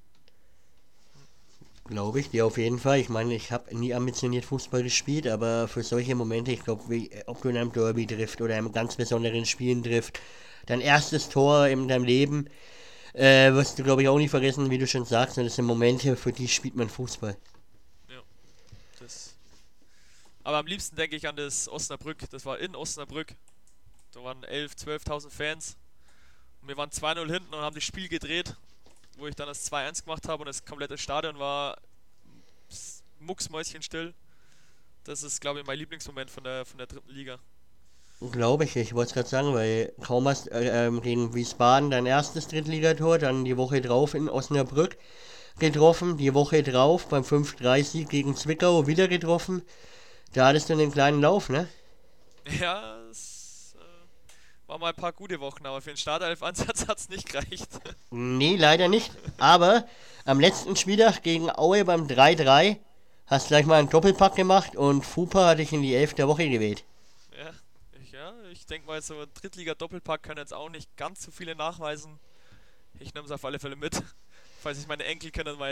Glaube ich dir auf jeden Fall. Ich meine, ich habe nie ambitioniert Fußball gespielt, aber für solche Momente, ich glaube, ob du in einem Derby trifft oder in ganz besonderen Spielen trifft, dein erstes Tor in deinem Leben, wirst du, glaube ich, auch nie vergessen, wie du schon sagst. Und das sind Momente, für die spielt man Fußball. Ja, das. Aber am liebsten denke ich an das Osnabrück. Das war in Osnabrück. Da waren 12.000 Fans. Und wir waren 2-0 hinten und haben das Spiel gedreht, wo ich dann das 2-1 gemacht habe und das komplette Stadion war mucksmäuschenstill. Das ist, glaube ich, mein Lieblingsmoment von der dritten Liga. Glaube ich wollte es gerade sagen, weil kaum hast gegen Wiesbaden dein erstes Drittligator, dann die Woche drauf in Osnabrück getroffen, die Woche drauf beim 5-3-Sieg gegen Zwickau wieder getroffen. Da hattest du einen kleinen Lauf, ne? Ja, es war mal ein paar gute Wochen, aber für den Startelf-Ansatz hat es nicht gereicht. Nee, leider nicht. Aber am letzten Spieltag gegen Aue beim 3-3 hast gleich mal einen Doppelpack gemacht und Fupa hat dich in die 11. Woche gewählt. Ja, ich denke mal, so ein Drittliga-Doppelpack können jetzt auch nicht ganz so viele nachweisen. Ich nehme es auf alle Fälle mit. Falls ich meine Enkelkinder mal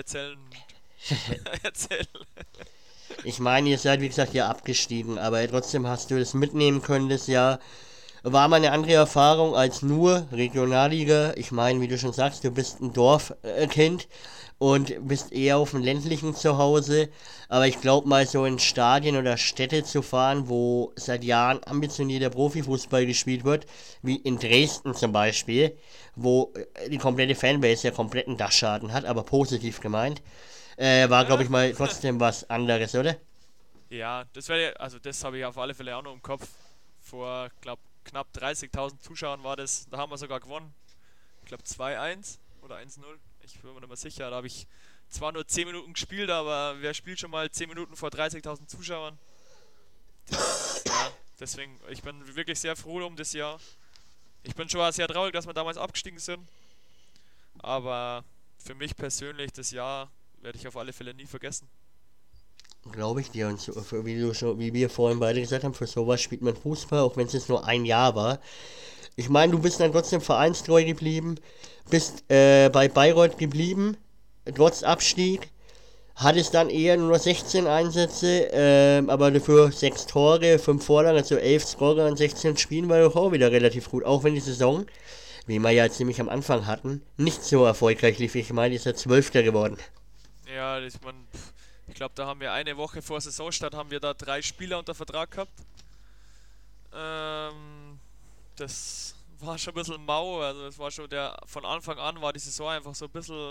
erzählen. Ich meine, ihr seid wie gesagt ja abgestiegen, aber trotzdem hast du das mitnehmen können das Jahr. War mal eine andere Erfahrung als nur Regionalliga. Ich meine, wie du schon sagst, du bist ein Dorfkind und bist eher auf dem ländlichen Zuhause. Aber ich glaube mal so in Stadien oder Städte zu fahren, wo seit Jahren ambitionierter Profifußball gespielt wird, wie in Dresden zum Beispiel, wo die komplette Fanbase ja kompletten Dachschaden hat, aber positiv gemeint, war glaube Ja, ich mal trotzdem was anderes, oder? ja, also das habe ich auf alle Fälle auch noch im Kopf. Vor, glaube knapp 30.000 Zuschauern war das. Da haben wir sogar gewonnen. Ich glaube 2-1 oder 1-0. Ich bin mir nicht mehr sicher. Da habe ich zwar nur 10 Minuten gespielt, aber wer spielt schon mal 10 Minuten vor 30.000 Zuschauern? Ja, deswegen, ich bin wirklich sehr froh um das Jahr. Ich bin schon sehr traurig, dass wir damals abgestiegen sind. Aber für mich persönlich, das Jahr werde ich auf alle Fälle nie vergessen. Glaube ich dir. Und so, wie wir vorhin beide gesagt haben, für sowas spielt man Fußball, auch wenn es jetzt nur ein Jahr war. Ich meine, du bist dann trotzdem vereinstreu geblieben, bist bei Bayreuth geblieben, trotz Abstieg, hattest dann eher nur 16 Einsätze, aber dafür 6 Tore, 5 Vorlagen, also 11 Scorer an 16 Spielen war doch auch wieder relativ gut. Auch wenn die Saison, wie wir ja ziemlich am Anfang hatten, nicht so erfolgreich lief. Ich meine, ist er Zwölfter geworden. Ja, ich glaube, da haben wir eine Woche vor Saisonstart haben wir da 3 Spieler unter Vertrag gehabt. Ähm, Das war schon ein bisschen mau. Also es war schon von Anfang an war die Saison einfach so ein bisschen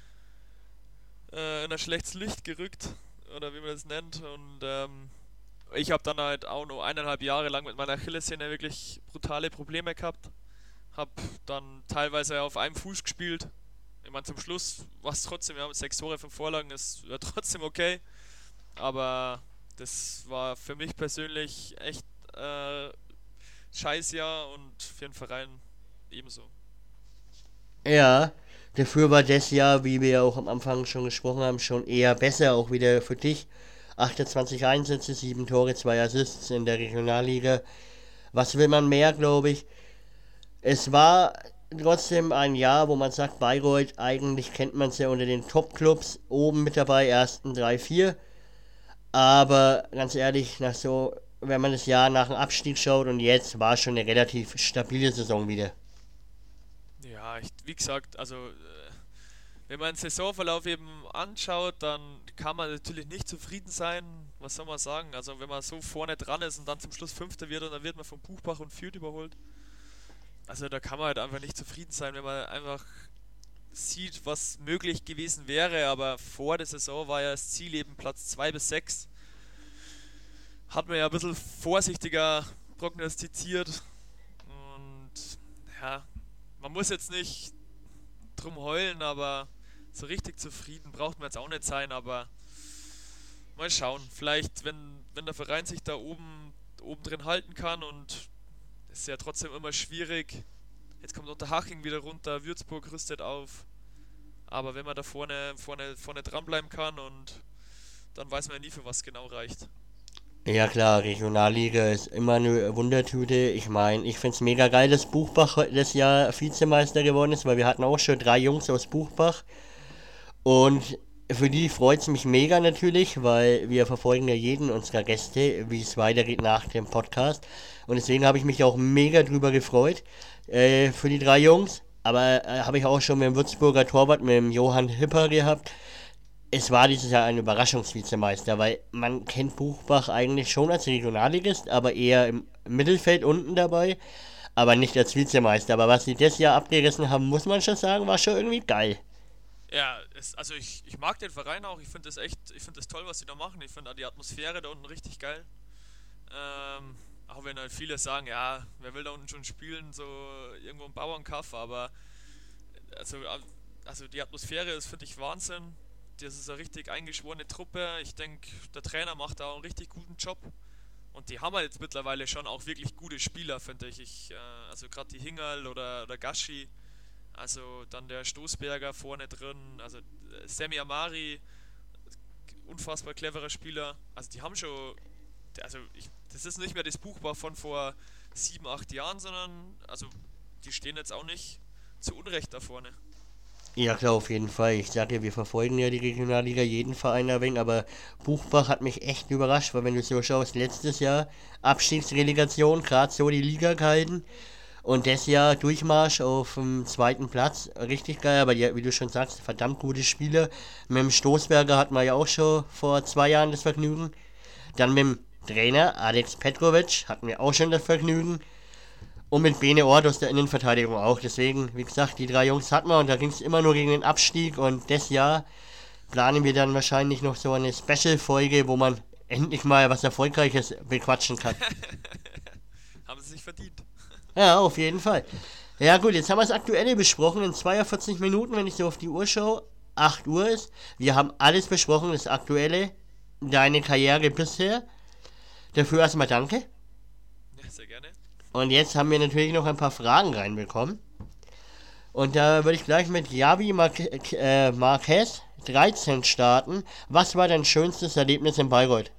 in ein schlechtes Licht gerückt. Oder wie man das nennt. Und ich habe dann halt auch noch 1,5 Jahre lang mit meiner Achillessehne wirklich brutale Probleme gehabt. Hab dann teilweise auf einem Fuß gespielt. Ich meine, zum Schluss war es trotzdem, wir haben 6 Tore, 5 Vorlagen, ist ja trotzdem okay. Aber das war für mich persönlich echt Scheißjahr und für den Verein ebenso. Ja, dafür war das Jahr, wie wir ja auch am Anfang schon gesprochen haben, schon eher besser, auch wieder für dich. 28 Einsätze, 7 Tore, 2 Assists in der Regionalliga. Was will man mehr, glaube ich? Es war trotzdem ein Jahr, wo man sagt, Bayreuth, eigentlich kennt man es ja unter den Top-Clubs, oben mit dabei, ersten 3, 4. Aber ganz ehrlich, wenn man das Jahr nach dem Abstieg schaut und jetzt war schon eine relativ stabile Saison wieder. Ja, wie gesagt, also wenn man den Saisonverlauf eben anschaut, dann kann man natürlich nicht zufrieden sein. Was soll man sagen? Also wenn man so vorne dran ist und dann zum Schluss Fünfter wird und dann wird man von Buchbach und Fürth überholt. Also da kann man halt einfach nicht zufrieden sein, wenn man einfach sieht, was möglich gewesen wäre. Aber vor der Saison war ja das Ziel eben Platz 2 bis 6. Hat man ja ein bisschen vorsichtiger prognostiziert. Und ja, man muss jetzt nicht drum heulen, aber so richtig zufrieden braucht man jetzt auch nicht sein, aber mal schauen. Vielleicht, wenn der Verein sich da oben drin halten kann, und es ist ja trotzdem immer schwierig. Jetzt kommt Unterhaching wieder runter, Würzburg rüstet auf. Aber wenn man da vorne dranbleiben kann, und dann weiß man ja nie, für was genau reicht. Ja klar, Regionalliga ist immer eine Wundertüte. Ich meine, ich finde es mega geil, dass Buchbach das Jahr Vizemeister geworden ist, weil wir hatten auch schon 3 Jungs aus Buchbach. Und für die freut es mich mega natürlich, weil wir verfolgen ja jeden unserer Gäste, wie es weitergeht nach dem Podcast. Und deswegen habe ich mich auch mega drüber gefreut, für die 3 Jungs. Aber habe ich auch schon mit dem Würzburger Torwart, mit dem Johann Hipper gehabt. Es war dieses Jahr ein Überraschungsvizemeister, weil man kennt Buchbach eigentlich schon als Regionalligist, aber eher im Mittelfeld unten dabei, aber nicht als Vizemeister. Aber was sie das Jahr abgerissen haben, muss man schon sagen, war schon irgendwie geil. Ja, also ich mag den Verein auch, ich finde das toll, was sie da machen. Ich finde auch die Atmosphäre da unten richtig geil. Auch wenn halt viele sagen, ja, wer will da unten schon spielen, so irgendwo im Bauernkaff, aber also, also die Atmosphäre ist, finde ich, Wahnsinn. Das ist eine richtig eingeschworene Truppe. Ich denke, der Trainer macht da auch einen richtig guten Job. Und die haben halt jetzt mittlerweile schon auch wirklich gute Spieler, finde ich. Also gerade die Hingerl oder Gashi, also dann der Stoßberger vorne drin, also Sammy Amari, unfassbar cleverer Spieler. Also die haben schon, das ist nicht mehr das Buchbach von vor 7, 8 Jahren, sondern also die stehen jetzt auch nicht zu Unrecht da vorne. Ja klar, auf jeden Fall. Ich sage ja, wir verfolgen ja die Regionalliga, jeden Verein ein wenig, aber Buchbach hat mich echt überrascht, weil wenn du so schaust, letztes Jahr Abstiegsrelegation, gerade so die Liga gehalten. Und das Jahr Durchmarsch auf dem 2. Platz, richtig geil, aber die, wie du schon sagst, verdammt gute Spieler. Mit dem Stoßberger hatten wir ja auch schon vor 2 Jahren das Vergnügen. Dann mit dem Trainer Alex Petrovic hatten wir auch schon das Vergnügen. Und mit Bene Ort aus der Innenverteidigung auch. Deswegen, wie gesagt, die 3 Jungs hatten wir und da ging es immer nur gegen den Abstieg. Und das Jahr planen wir dann wahrscheinlich noch so eine Special-Folge, wo man endlich mal was Erfolgreiches bequatschen kann. Haben sie sich verdient. Ja, auf jeden Fall. Ja gut, jetzt haben wir das Aktuelle besprochen in 42 Minuten, wenn ich so auf die Uhr schaue. 8 Uhr ist. Wir haben alles besprochen, das Aktuelle, deine Karriere bisher. Dafür erstmal danke. Ja, sehr gerne. Und jetzt haben wir natürlich noch ein paar Fragen reinbekommen. Und da würde ich gleich mit Javi Marquez 13 starten. Was war dein schönstes Erlebnis in Bayreuth?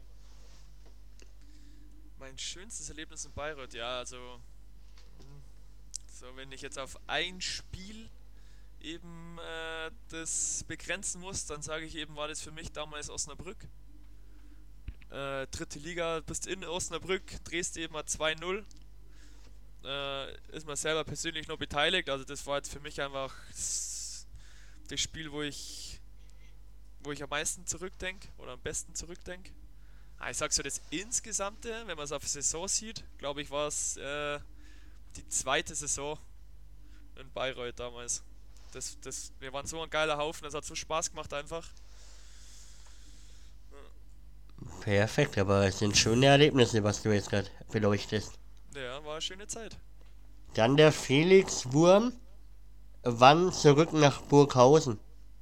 Mein schönstes Erlebnis in Bayreuth, ja, also so, wenn ich jetzt auf ein Spiel eben das begrenzen muss, dann sage ich eben, war das für mich damals Osnabrück. 3. Liga, bist in Osnabrück, drehst eben mal 2-0. Ist man selber persönlich noch beteiligt, also das war jetzt für mich einfach das Spiel, wo ich am meisten zurückdenke oder am besten zurückdenke. Ich sag so, das Insgesamte, wenn man es auf die Saison sieht, glaube ich, war es die 2. Saison in Bayreuth damals. Wir waren so ein geiler Haufen, das hat so Spaß gemacht einfach. Perfekt, aber es sind schöne Erlebnisse, was du jetzt gerade beleuchtest. Ja, war eine schöne Zeit. Dann der Felix Wurm. Wann zurück nach Burghausen?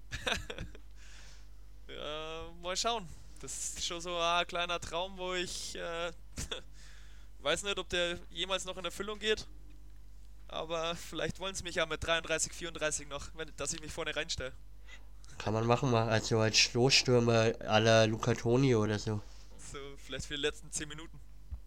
Ja, mal schauen. Das ist schon so ein kleiner Traum, wo ich weiß nicht, ob der jemals noch in Erfüllung geht. Aber vielleicht wollen sie mich ja mit 33, 34 noch, dass ich mich vorne reinstelle. Kann man machen, mal also als Stoßstürmer à la Luca Toni oder so. So, vielleicht für die letzten 10 Minuten.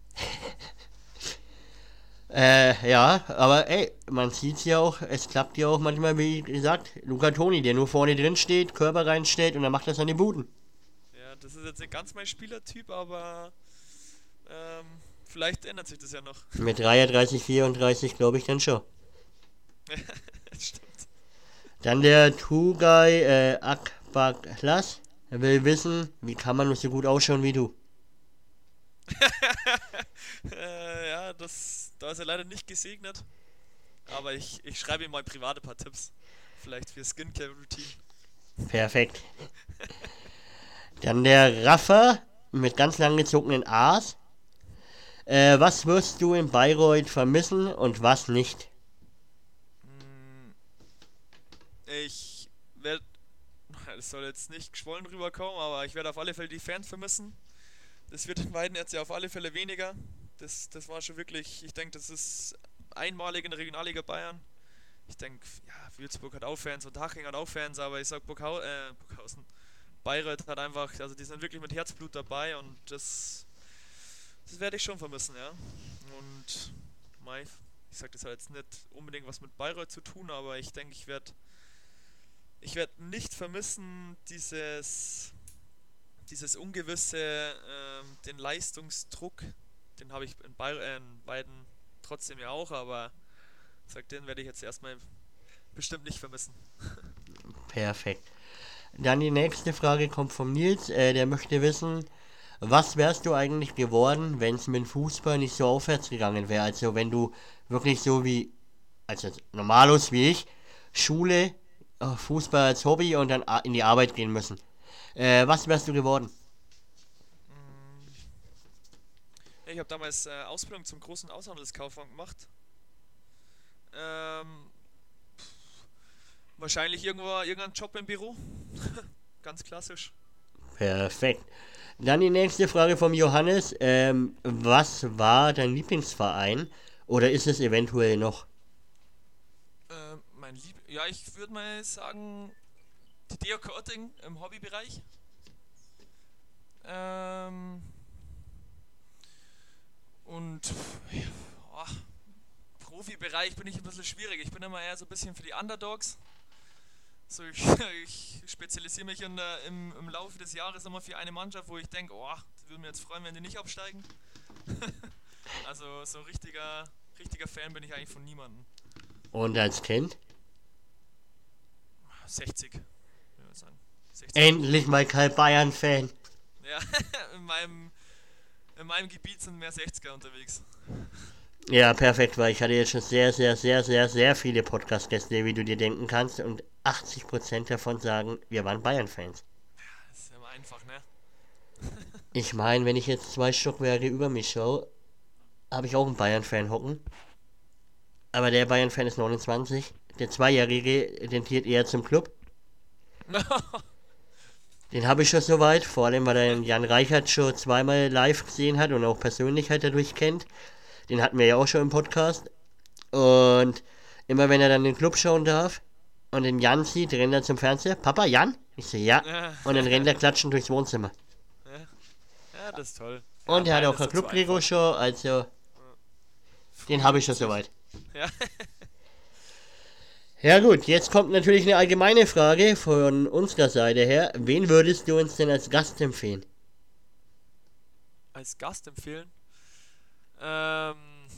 Ja, aber ey, man sieht's ja auch, es klappt ja auch manchmal, wie gesagt, Luca Toni, der nur vorne drin steht, Körper reinstellt und dann macht er seine Buden. Ja, das ist jetzt nicht ganz mein Spielertyp, aber vielleicht ändert sich das ja noch. Mit 33, 34 glaube ich dann schon. Stimmt. Dann der Tugay Akbaklas. Er will wissen, wie kann man nur so gut ausschauen wie du? Ja, da ist er leider nicht gesegnet. Aber ich schreibe ihm mal privat ein paar Tipps. Vielleicht für Skincare-Routine. Perfekt. Dann der Raffer mit ganz lang gezogenen A's. Was wirst du in Bayreuth vermissen und was nicht? das soll jetzt nicht geschwollen rüberkommen, aber ich werde auf alle Fälle die Fans vermissen. Das wird in Weiden jetzt ja auf alle Fälle weniger. Das war schon wirklich, ich denke, das ist einmalig in der Regionalliga Bayern. Ich denke, ja, Würzburg hat auch Fans und Haching hat auch Fans, aber ich sag Burghausen, Bayreuth hat einfach, also die sind wirklich mit Herzblut dabei und das werde ich schon vermissen, ja. Und ich sag, das hat jetzt nicht unbedingt was mit Bayreuth zu tun, aber ich denke, ich werde nicht vermissen, dieses Ungewisse, den Leistungsdruck, den habe ich in Weiden trotzdem ja auch, aber ich sag, den werde ich jetzt erstmal bestimmt nicht vermissen. Perfekt. Dann die nächste Frage kommt vom Nils, der möchte wissen, was wärst du eigentlich geworden, wenn es mit dem Fußball nicht so aufwärts gegangen wäre? Also wenn du wirklich so wie, also normalos wie ich, Schule, Fußball als Hobby und dann in die Arbeit gehen müssen. Was wärst du geworden? Ich habe damals Ausbildung zum großen Außenhandelskaufmann gemacht. Wahrscheinlich irgendein Job im Büro. Ganz klassisch. Perfekt. Dann die nächste Frage vom Johannes. Was war dein Lieblingsverein? Oder ist es eventuell noch? Ja, ich würde mal sagen, die DJK Ottingen im Hobbybereich. Profibereich bin ich ein bisschen schwierig. Ich bin immer eher so ein bisschen für die Underdogs. So, ich spezialisiere mich im Laufe des Jahres immer für eine Mannschaft, wo ich denke, das würde mir jetzt freuen, wenn die nicht absteigen. Also so richtiger Fan bin ich eigentlich von niemandem. Und als Kind? 60. Würde ich sagen. 60. Endlich mal kein Bayern-Fan. Ja, in meinem Gebiet sind mehr 60er unterwegs. Ja, perfekt, weil ich hatte jetzt schon sehr, sehr, sehr, sehr, sehr viele Podcast-Gäste, wie du dir denken kannst, und 80% davon sagen, wir waren Bayern-Fans. Ja, das ist immer einfach, ne? Ich meine, wenn ich jetzt 2 Stockwerke über mich schaue, habe ich auch einen Bayern-Fan hocken. Aber der Bayern-Fan ist 29. Der 2-Jährige tendiert eher zum Club. Den habe ich schon soweit, vor allem weil er Jan Reichert schon zweimal live gesehen hat und auch persönlich halt dadurch kennt. Den hatten wir ja auch schon im Podcast. Und immer wenn er dann den Club schauen darf und den Jan sieht, rennt er zum Fernseher. Papa, Jan? Ich so, ja. Und dann rennt er klatschend durchs Wohnzimmer. Ja, das ist toll. Und er hat auch ein Club-Trikot schon, also den habe ich schon soweit. Ja. Ja gut, jetzt kommt natürlich eine allgemeine Frage von unserer Seite her. Wen würdest du uns denn als Gast empfehlen? Als Gast empfehlen? Ja,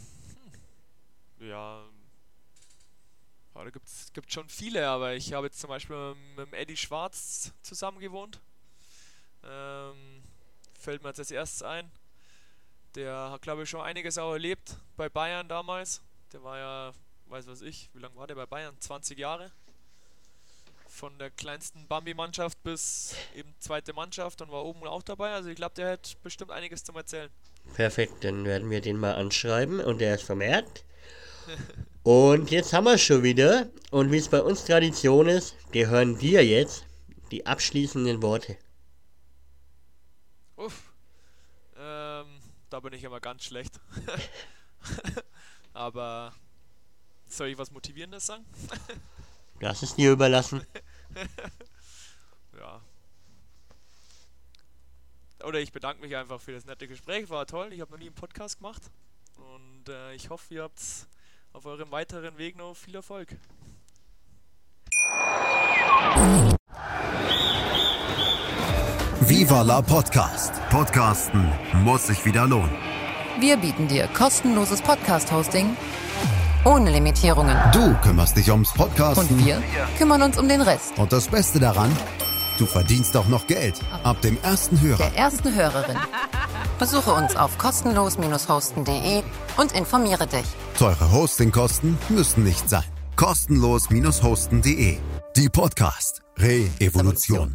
da gibt schon viele, aber ich habe jetzt zum Beispiel mit dem Eddie Schwarz zusammen gewohnt. Fällt mir jetzt als erstes ein. Der hat, glaube ich, schon einiges auch erlebt bei Bayern damals. Der war ja, weiß was ich, wie lange war der bei Bayern? 20 Jahre. Von der kleinsten Bambi-Mannschaft bis eben zweite Mannschaft und war oben auch dabei. Also ich glaube, der hat bestimmt einiges zum Erzählen. Perfekt, dann werden wir den mal anschreiben und der ist vermerkt. Und jetzt haben wir es schon wieder. Und wie es bei uns Tradition ist, gehören dir jetzt die abschließenden Worte. Da bin ich immer ganz schlecht. Aber soll ich was Motivierendes sagen? Das ist dir überlassen. Ja. Oder ich bedanke mich einfach für das nette Gespräch. War toll. Ich habe noch nie einen Podcast gemacht. Und ich hoffe, ihr habt auf eurem weiteren Weg noch viel Erfolg. Viva la Podcast. Podcasten muss sich wieder lohnen. Wir bieten dir kostenloses Podcast-Hosting ohne Limitierungen. Du kümmerst dich ums Podcasten. Und wir kümmern uns um den Rest. Und das Beste daran, du verdienst auch noch Geld. Ab dem ersten Hörer. Der ersten Hörerin. Besuche uns auf kostenlos-hosten.de und informiere dich. Teure Hostingkosten müssen nicht sein. Kostenlos-hosten.de. Die Podcast Re-Evolution.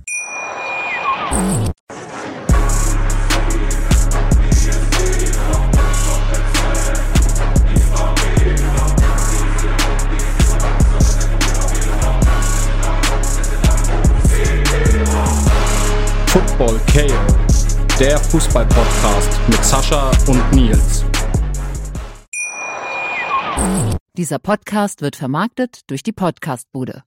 der Fußball-Podcast mit Sascha und Nils. Dieser Podcast wird vermarktet durch die Podcastbude.